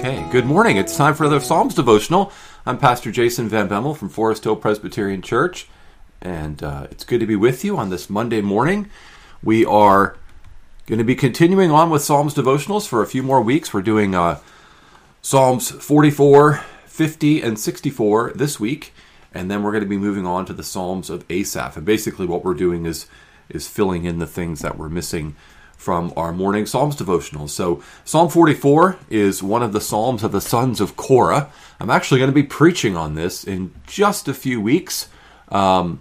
Okay, good morning. It's time for another Psalms devotional. I'm Pastor Jason Van Bemmel from Forest Hill Presbyterian Church, and it's good to be with you on this Monday morning. We are going to be continuing on with Psalms devotionals for a few more weeks. We're doing Psalms 44, 50, and 64 this week, and then we're going to be moving on to the Psalms of Asaph. And basically what we're doing is filling in the things that we're missing from our morning Psalms devotionals. So Psalm 44 is one of the Psalms of the sons of Korah. I'm actually going to be preaching on this in just a few weeks. June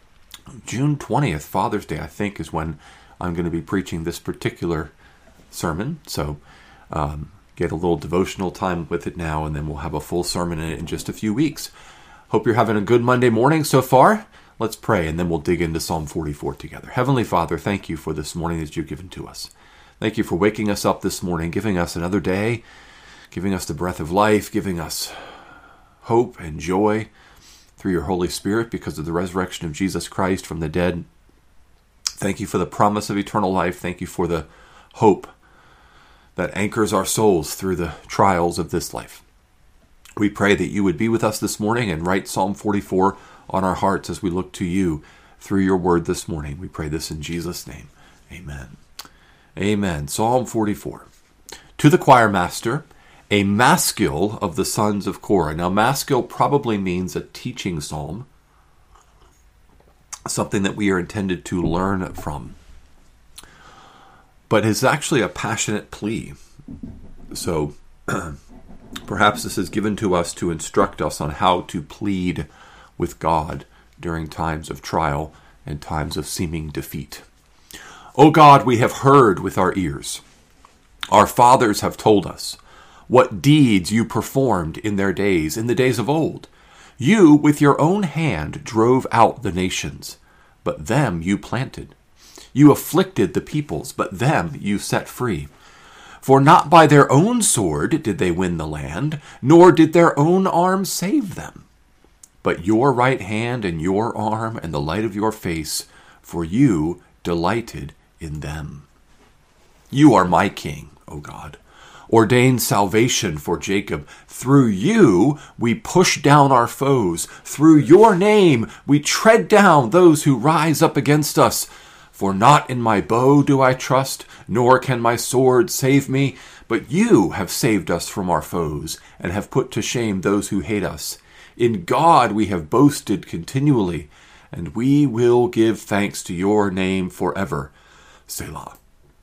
20th, Father's Day, I think, is when I'm going to be preaching this particular sermon. So get a little devotional time with it now, and then we'll have a full sermon in it in just a few weeks. Hope you're having a good Monday morning so far. Let's pray, and then we'll dig into Psalm 44 together. Heavenly Father, thank you for this morning that you've given to us. Thank you for waking us up this morning, giving us another day, giving us the breath of life, giving us hope and joy through your Holy Spirit because of the resurrection of Jesus Christ from the dead. Thank you for the promise of eternal life. Thank you for the hope that anchors our souls through the trials of this life. We pray that you would be with us this morning and write Psalm 44 on our hearts as we look to you through your word this morning. We pray this in Jesus' name. Amen. Amen. Psalm 44. To the choir master, a maskil of the sons of Korah. Now, maskil probably means a teaching psalm, something that we are intended to learn from. But it's actually a passionate plea. So perhaps this is given to us to instruct us on how to plead with God during times of trial and times of seeming defeat. O God, we have heard with our ears. Our fathers have told us what deeds you performed in their days, in the days of old. You, with your own hand, drove out the nations, but them you planted. You afflicted the peoples, but them you set free. For not by their own sword did they win the land, nor did their own arm save them. But your right hand and your arm and the light of your face, for you delighted in them. You are my king, O God. Ordain salvation for Jacob. Through you we push down our foes. Through your name we tread down those who rise up against us. For not in my bow do I trust, nor can my sword save me. But you have saved us from our foes, and have put to shame those who hate us. In God we have boasted continually, and we will give thanks to your name forever. Selah.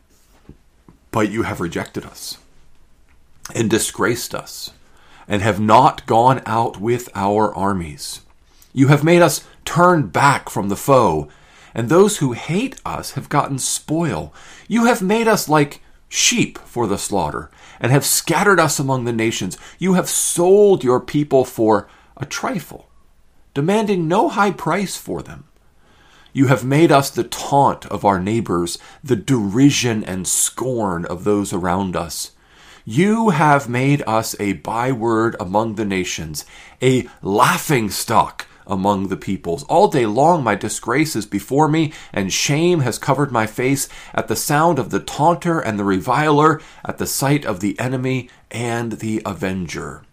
But you have rejected us, and disgraced us, and have not gone out with our armies. You have made us turn back from the foe, and those who hate us have gotten spoil. You have made us like sheep for the slaughter, and have scattered us among the nations. You have sold your people for a trifle, demanding no high price for them. You have made us the taunt of our neighbors, the derision and scorn of those around us. You have made us a byword among the nations, a laughingstock among the peoples. All day long my disgrace is before me, and shame has covered my face at the sound of the taunter and the reviler, at the sight of the enemy and the avenger.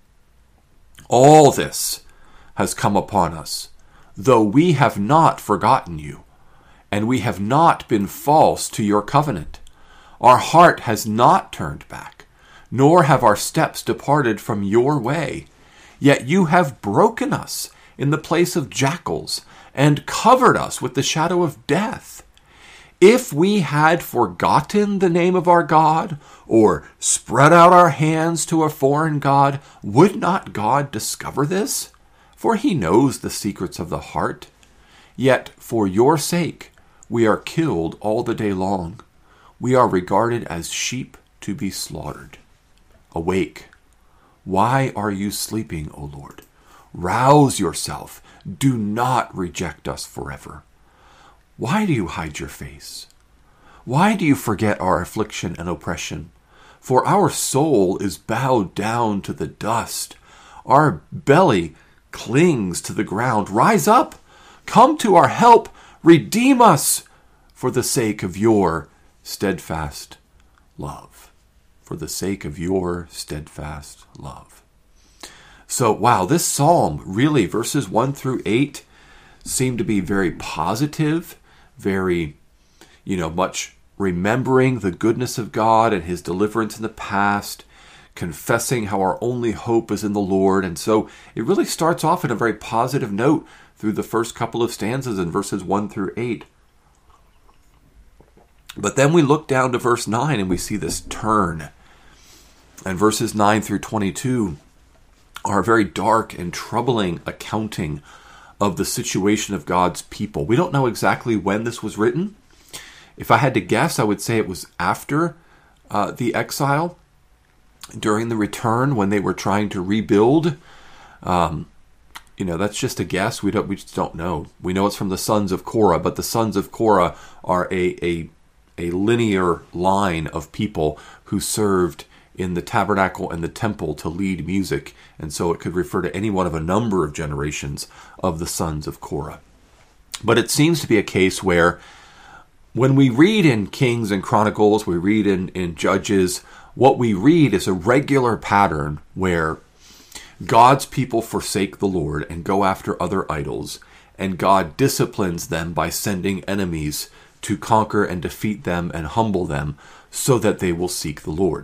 All this has come upon us, though we have not forgotten you, and we have not been false to your covenant. Our heart has not turned back, nor have our steps departed from your way. Yet you have broken us in the place of jackals, and covered us with the shadow of death. If we had forgotten the name of our God, or spread out our hands to a foreign god, would not God discover this? For he knows the secrets of the heart. Yet for your sake we are killed all the day long. We are regarded as sheep to be slaughtered. Awake. Why are you sleeping, O Lord? Rouse yourself. Do not reject us forever. Why do you hide your face? Why do you forget our affliction and oppression? For our soul is bowed down to the dust. Our belly clings to the ground. Rise up. Come to our help. Redeem us for the sake of your steadfast love. for the sake of your steadfast love. So, wow, this psalm really, verses 1 through 8, seem to be very positive, very, much remembering the goodness of God and his deliverance in the past, confessing how our only hope is in the Lord. And so it really starts off in a very positive note through the first couple of stanzas in verses 1 through 8. But then we look down to verse 9 and we see this turn. And verses 9 through 22 are a very dark and troubling accounting of the situation of God's people. We don't know exactly when this was written. If I had to guess, I would say it was after the exile, during the return when they were trying to rebuild. That's just a guess. We just don't know. We know it's from the sons of Korah, but the sons of Korah are a linear line of people who served in the tabernacle and the temple to lead music, and so it could refer to any one of a number of generations of the sons of Korah. But it seems to be a case where when we read in Kings and Chronicles, we read in Judges, what we read is a regular pattern where God's people forsake the Lord and go after other idols, and God disciplines them by sending enemies to conquer and defeat them and humble them so that they will seek the Lord.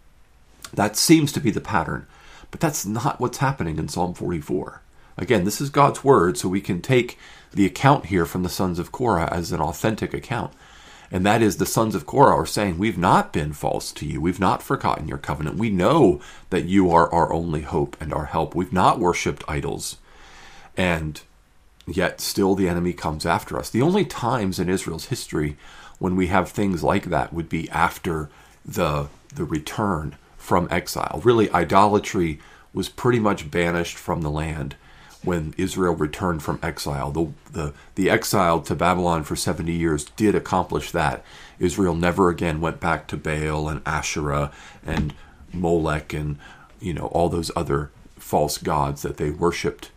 That seems to be the pattern, but that's not what's happening in Psalm 44. Again, this is God's word, so we can take the account here from the sons of Korah as an authentic account. And that is, the sons of Korah are saying, we've not been false to you. We've not forgotten your covenant. We know that you are our only hope and our help. We've not worshipped idols. And yet still the enemy comes after us. The only times in Israel's history when we have things like that would be after the return from exile. Really, idolatry was pretty much banished from the land when Israel returned from exile. The exile to Babylon for 70 years did accomplish that. Israel never again went back to Baal and Asherah and Molech and all those other false gods that they worshipped.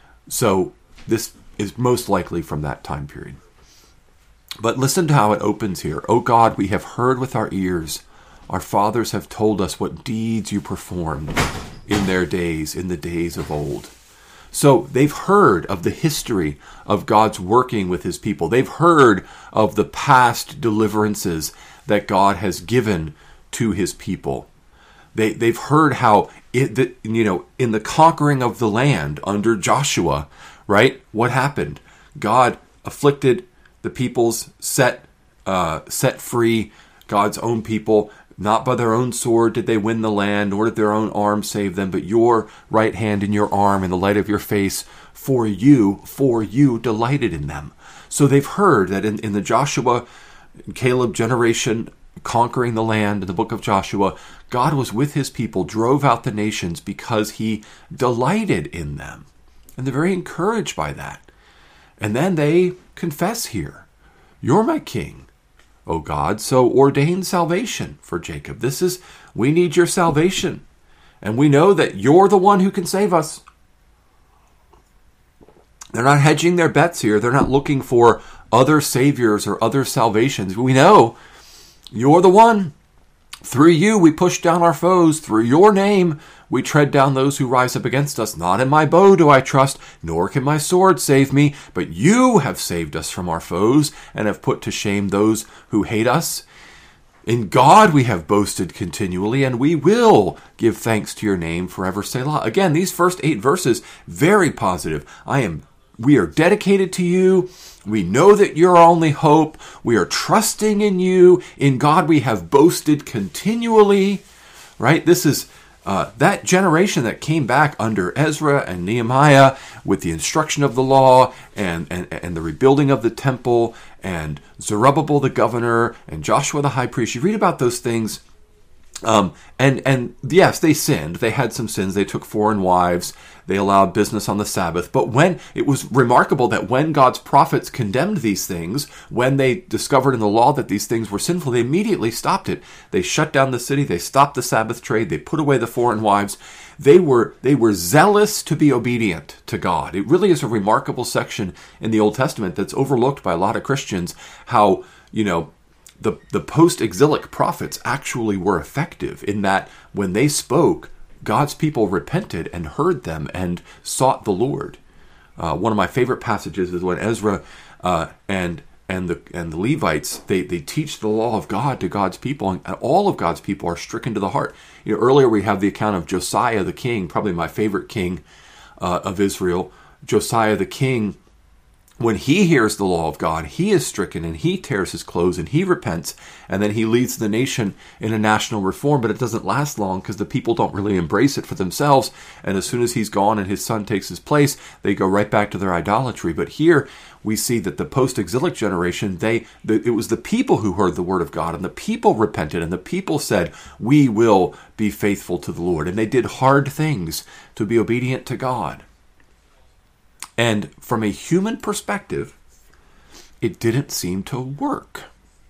So this is most likely from that time period. But listen to how it opens here. O God, we have heard with our ears. Our fathers have told us what deeds you performed in their days, in the days of old. So they've heard of the history of God's working with his people. They've heard of the past deliverances that God has given to his people. They've heard how, in the conquering of the land under Joshua, right? What happened? God afflicted the peoples, set free God's own people. Not by their own sword did they win the land, nor did their own arm save them, but your right hand and your arm and the light of your face, for you delighted in them. So they've heard that in the Joshua and Caleb generation conquering the land in the book of Joshua, God was with his people, drove out the nations because he delighted in them. And they're very encouraged by that. And then they confess here, you're my king, O God, so ordain salvation for Jacob. We need your salvation. And we know that you're the one who can save us. They're not hedging their bets here. They're not looking for other saviors or other salvations. We know you're the one. Through you we push down our foes. Through your name we tread down those who rise up against us. Not in my bow do I trust, nor can my sword save me, but you have saved us from our foes and have put to shame those who hate us. In God we have boasted continually, and we will give thanks to your name forever. Selah. Again, these first 8 verses, very positive. We are dedicated to you. We know that you're our only hope. We are trusting in you. In God we have boasted continually. Right? This is that generation that came back under Ezra and Nehemiah with the instruction of the law and the rebuilding of the temple and Zerubbabel the governor and Joshua the high priest. You read about those things. And yes, they sinned. They had some sins. They took foreign wives. They allowed business on the Sabbath. But when it was remarkable that when God's prophets condemned these things, when they discovered in the law that these things were sinful, they immediately stopped it. They shut down the city. They stopped the Sabbath trade. They put away the foreign wives. They were zealous to be obedient to God. It really is a remarkable section in the Old Testament that's overlooked by a lot of Christians, how, the post-exilic prophets actually were effective in that when they spoke, God's people repented and heard them and sought the Lord. One of my favorite passages is when Ezra and the Levites they teach the law of God to God's people, and all of God's people are stricken to the heart. Earlier we have the account of Josiah the king, probably my favorite king of Israel. Josiah the king, when he hears the law of God, he is stricken and he tears his clothes and he repents, and then he leads the nation in a national reform, but it doesn't last long because the people don't really embrace it for themselves, and as soon as he's gone and his son takes his place, they go right back to their idolatry. But here we see that the post-exilic generation, it was the people who heard the word of God, and the people repented, and the people said, we will be faithful to the Lord, and they did hard things to be obedient to God. And from a human perspective, it didn't seem to work.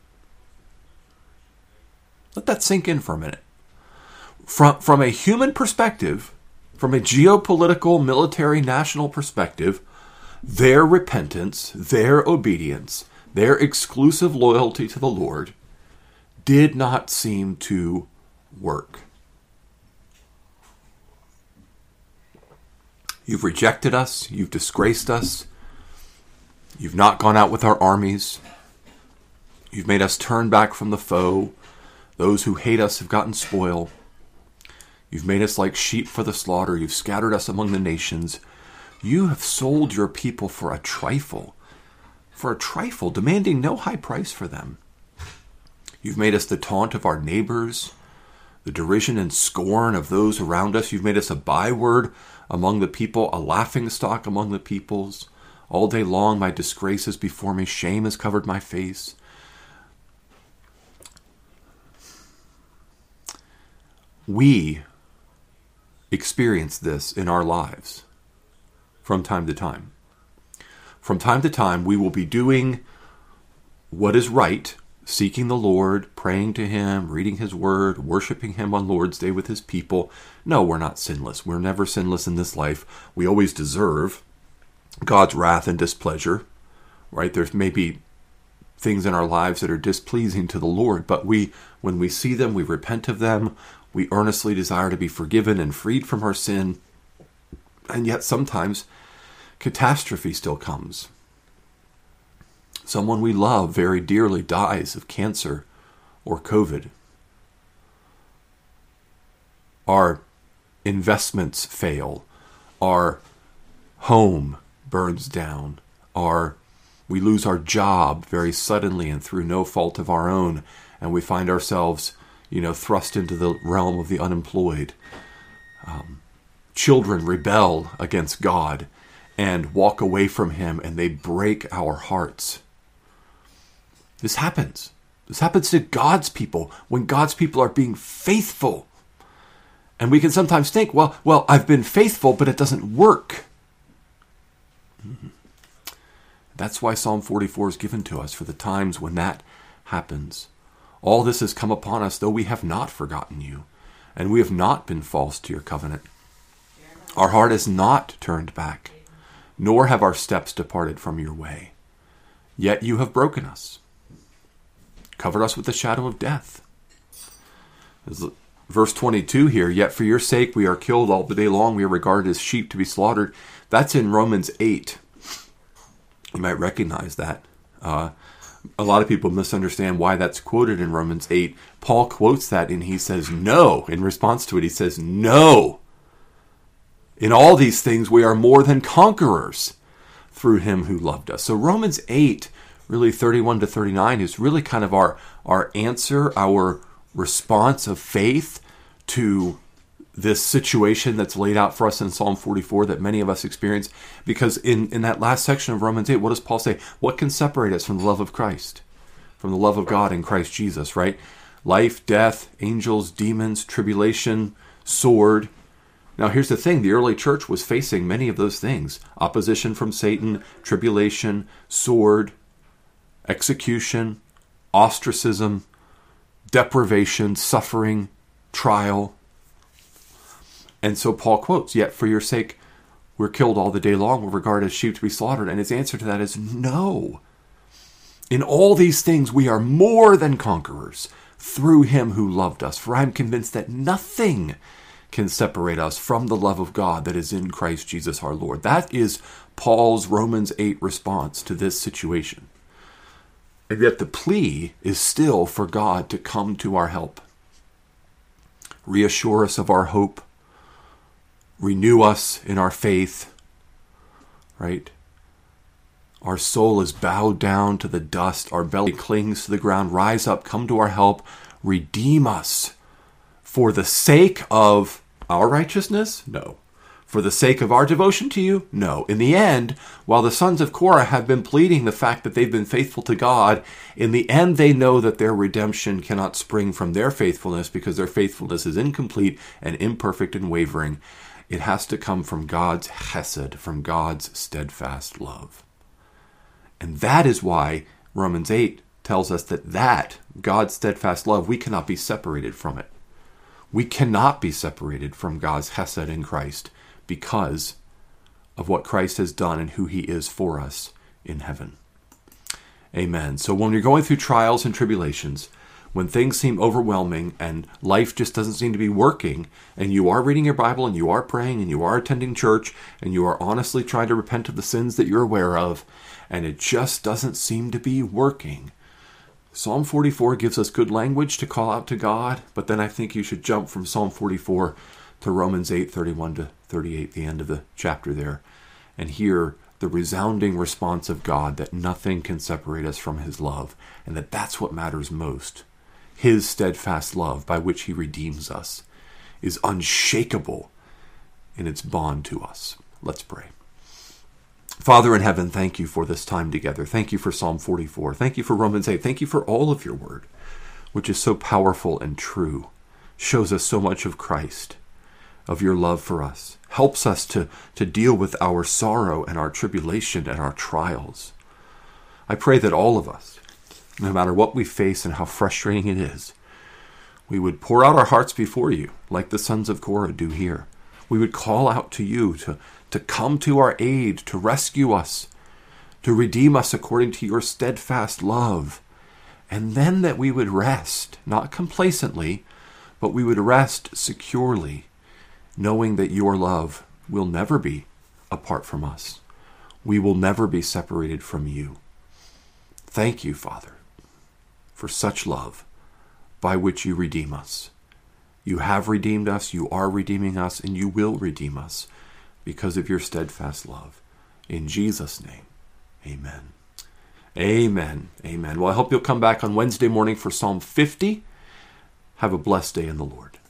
Let that sink in for a minute. From a human perspective, from a geopolitical, military, national perspective, their repentance, their obedience, their exclusive loyalty to the Lord did not seem to work. You've rejected us. You've disgraced us. You've not gone out with our armies. You've made us turn back from the foe. Those who hate us have gotten spoil. You've made us like sheep for the slaughter. You've scattered us among the nations. You have sold your people for a trifle, demanding no high price for them. You've made us the taunt of our neighbors, the derision and scorn of those around us. You've made us a byword among the people, a laughingstock among the peoples. All day long my disgrace is before me. Shame has covered my face. We experience this in our lives from time to time. From time to time, we will be doing what is right, seeking the Lord, praying to Him, reading His Word, worshiping Him on Lord's Day with His people. No, we're not sinless. We're never sinless in this life. We always deserve God's wrath and displeasure, right? There's maybe things in our lives that are displeasing to the Lord, but when we see them, we repent of them. We earnestly desire to be forgiven and freed from our sin. And yet sometimes catastrophe still comes. Someone we love very dearly dies of cancer or COVID. Our investments fail. Our home burns down. We lose our job very suddenly and through no fault of our own, and we find ourselves, thrust into the realm of the unemployed. Children rebel against God and walk away from Him, and they break our hearts. This happens. This happens to God's people when God's people are being faithful. And we can sometimes think, well, I've been faithful, but it doesn't work. That's why Psalm 44 is given to us for the times when that happens. All this has come upon us, though we have not forgotten you, and we have not been false to your covenant. Our heart has not turned back, nor have our steps departed from your way. Yet you have broken us, covered us with the shadow of death. Verse 22 here, yet for your sake we are killed all the day long. We are regarded as sheep to be slaughtered. That's in Romans 8. You might recognize that. A lot of people misunderstand why that's quoted in Romans 8. Paul quotes that and he says, no. In response to it, he says, no. In all these things we are more than conquerors through Him who loved us. So Romans 8, really 31 to 39, is really kind of our answer, our response of faith to this situation that's laid out for us in Psalm 44 that many of us experience. Because in that last section of Romans 8, what does Paul say? What can separate us from the love of Christ? From the love of God in Christ Jesus, right? Life, death, angels, demons, tribulation, sword. Now here's the thing, the early church was facing many of those things. Opposition from Satan, tribulation, sword, execution, ostracism, deprivation, suffering, trial. And so Paul quotes, yet for your sake we're killed all the day long, we're regarded as sheep to be slaughtered. And his answer to that is no. In all these things we are more than conquerors through him who loved us. For I am convinced that nothing can separate us from the love of God that is in Christ Jesus our Lord. That is Paul's Romans 8 response to this situation. And yet the plea is still for God to come to our help. Reassure us of our hope. Renew us in our faith. Right? Our soul is bowed down to the dust. Our belly clings to the ground. Rise up, come to our help. Redeem us. For the sake of our righteousness? No. For the sake of our devotion to you? No. In the end, while the sons of Korah have been pleading the fact that they've been faithful to God, in the end they know that their redemption cannot spring from their faithfulness because their faithfulness is incomplete and imperfect and wavering. It has to come from God's chesed, from God's steadfast love. And that is why Romans 8 tells us that God's steadfast love, we cannot be separated from it. We cannot be separated from God's chesed in Christ because of what Christ has done and who he is for us in heaven. Amen. So when you're going through trials and tribulations, when things seem overwhelming and life just doesn't seem to be working, and you are reading your Bible and you are praying and you are attending church and you are honestly trying to repent of the sins that you're aware of, and it just doesn't seem to be working, Psalm 44 gives us good language to call out to God, but then I think you should jump from Psalm 44 to Romans 8:31 to 38, the end of the chapter there, and hear the resounding response of God that nothing can separate us from his love, and that that's what matters most. His steadfast love by which he redeems us is unshakable in its bond to us. Let's pray. Father in heaven, thank you for this time together. Thank you for Psalm 44. Thank you for Romans 8. Thank you for all of your word, which is so powerful and true, shows us so much of Christ, of your love for us, helps us to deal with our sorrow and our tribulation and our trials. I pray that all of us, no matter what we face and how frustrating it is, we would pour out our hearts before you, like the sons of Korah do here. We would call out to you to come to our aid, to rescue us, to redeem us according to your steadfast love. And then that we would rest, not complacently, but we would rest securely, knowing that your love will never be apart from us. We will never be separated from you. Thank you, Father, for such love by which you redeem us. You have redeemed us, you are redeeming us, and you will redeem us because of your steadfast love. In Jesus' name, amen. Amen. Amen. Well, I hope you'll come back on Wednesday morning for Psalm 50. Have a blessed day in the Lord.